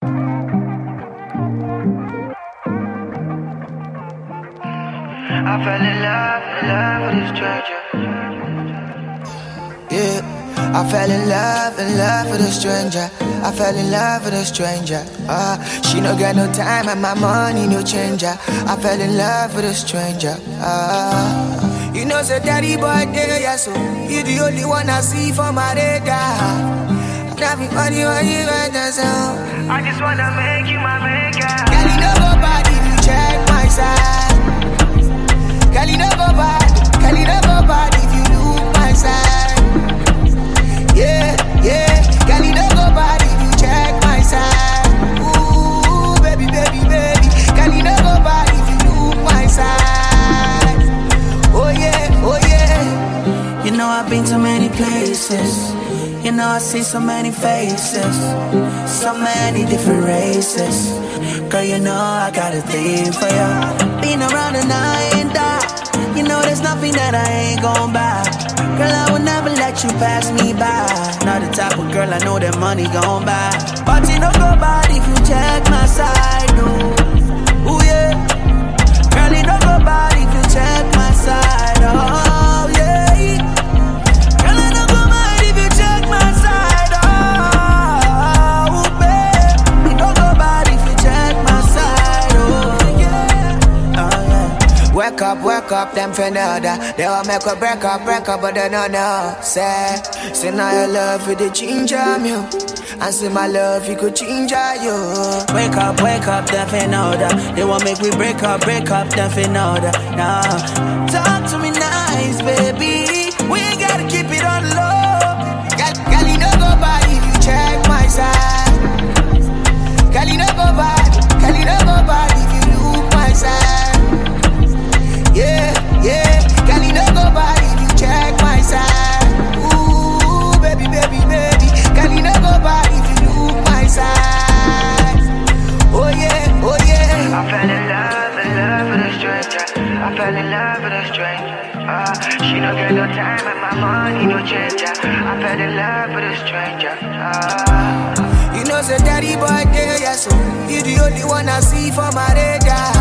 I fell in love with a stranger. Yeah, I fell in love with a stranger. I fell in love with a stranger. She no got no time and my money no changer. I fell in love with a stranger. You know, say daddy boy there, yeah, so you the only one I see for my radar. Everybody want you right now, so I just wanna make you my maker. girl, you know go bad if you check my side. Girl, you know go bad. Girl, you know go bad if you look my side. Yeah, yeah. Girl, you know go bad if you check my side. Ooh, baby, baby, baby. Girl, you know go bad if you look my side. Oh yeah, oh yeah. You know I've been to many places. You know I see so many faces, so many different races. Girl, you know I got a thing for you. Been around and I ain't die. You know there's nothing that I ain't gon' buy. Girl, I would never let you pass me by. Not the type of girl I know that money gon' buy. But you know go bad if you check my side, no. Ooh yeah. Girl, you know go bad if you check my side, oh yeah. Wake up, them for another. They all make a break up, but they don't know. Say now your love with the ginger me. And say my love, you could ginger you. Wake up, them for another. They won't make we break up, them for another. Nah, talk to me nice, baby. We ain't gotta keep it on low. Girl, you know go bad if you check my side. Girl, you know go bad. Girl, you know go bad if you look my side. Yeah, yeah, girl, you know go bad if you check my side. Ooh, baby, baby, baby. Girl, you know go bad if you look my side. Oh yeah, oh yeah. I fell in love with a stranger. I fell in love with a stranger. She no get no time and my money no changer. I fell in love with a stranger. You know, say daddy boy there, yeah, so you the only one I see for my radar.